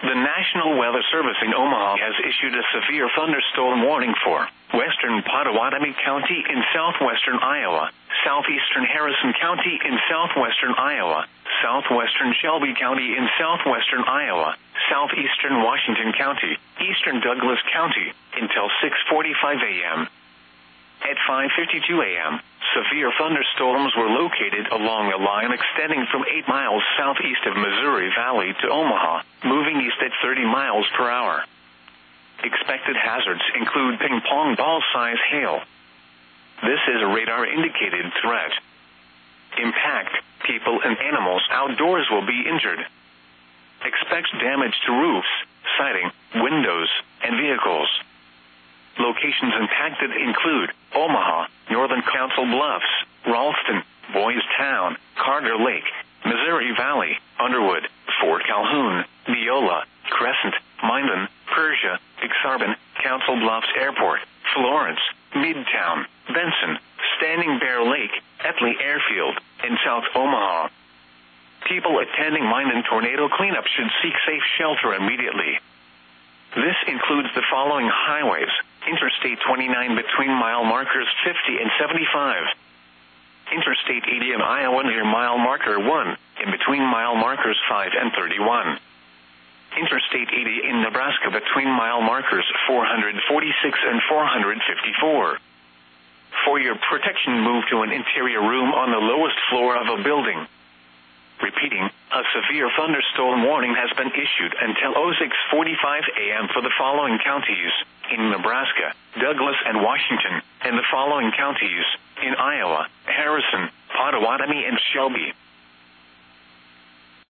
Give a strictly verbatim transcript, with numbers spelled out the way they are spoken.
The National Weather Service in Omaha has issued a severe thunderstorm warning for western Pottawatomie County in southwestern Iowa, southeastern Harrison County in southwestern Iowa, southwestern Shelby County in southwestern Iowa, southeastern Washington County, eastern Douglas County, until six forty-five a.m. At five fifty-two a.m., severe thunderstorms were located along a line extending from eight miles southeast of Missouri Valley to Omaha, moving east at thirty miles per hour. Expected hazards include ping-pong ball-size hail. This is a radar-indicated threat. Impact, people and animals outdoors will be injured. Expect damage to roofs, siding, windows, and vehicles. Locations impacted include Omaha, Northern Council Bluffs, Ralston, Boys Town, Carter Lake, Missouri Valley, Underwood, Fort Calhoun, Neola, Crescent, Minden, Persia, Exarban, Council Bluffs Airport, Florence, Midtown, Benson, Standing Bear Lake, Etley Airfield, and South Omaha. People attending Minden tornado cleanup should seek safe shelter immediately. This includes the following highways: Interstate twenty-nine between mile markers fifty and seventy-five. Interstate eighty in Iowa near mile marker one, in between mile markers five and thirty-one. Interstate eighty in Nebraska between mile markers four forty-six and four fifty-four. For your protection, move to an interior room on the lowest floor of a building. Repeating, a severe thunderstorm warning has been issued until six forty-five a.m. for the following counties in Nebraska, Douglas and Washington, and the following counties in Iowa, Harrison, Pottawatomie, and Shelby.